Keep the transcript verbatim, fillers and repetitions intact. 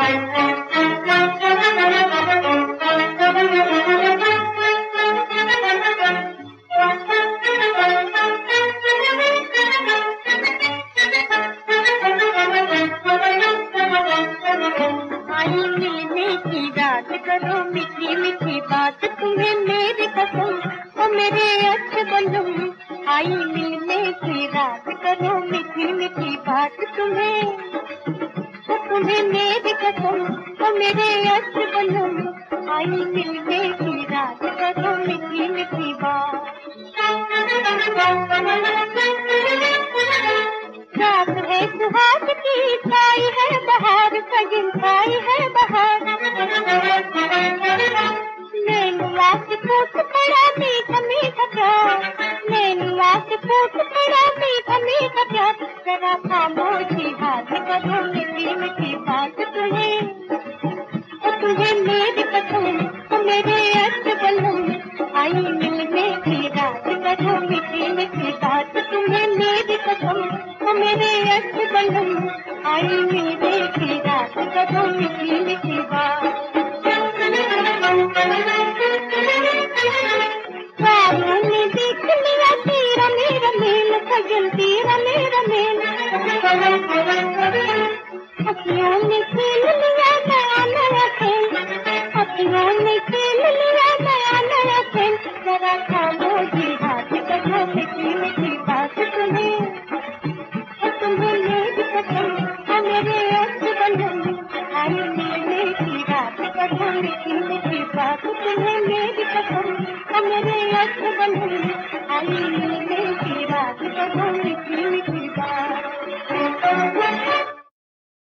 करो मीठी मीठी बात तुम्हें मेरी कसम, ओ मेरे अच्छे बंधु आई मिलने की रात। करो मीठी मीठी बात तुम्हें, ओ तुम्हें मेरी कसम, ओ मेरे अच्छे बंधु आई मिलने की रात। करो मीठी मीठी बात। रात है सुहाग की, छाई है बहार, सजन छाई है बहार। नैनुआ से पूछ पड़ा मीठा मीठा प्यार, नैनुआ से पूछ पड़ा मीठा मीठा प्यार। जरा खामोशी बात करो मीठी मीठी बात तुम्हें, और तुझे मेरी कसम, तो मेरे अच्छे बंधु आई मिलने की रात। करो मीठी मीठी बात तुम्हें मेरी कसम, तो मेरे अच्छे बंधु आई मिलने की रात। करो मीठी मीठी बात। ख्वाबों में देख लिया तेरा मेरा मेल, सजन तेरा मेरा मेल। अखियों में खेल लिया नया नया खेल, अखियों में खेल लिया नया नया खेल। जरा खामोशी बात करो मीठी मीठी बात तुम्हें, और तुम्हें मेरी कसम, और मेरे अच्छे बंधु आई मिलने की रात। करो मीठी मीठी बात तुम्हें मेरी कसम, और मेरे अच्छे बंधु आई मिलने की रात। करो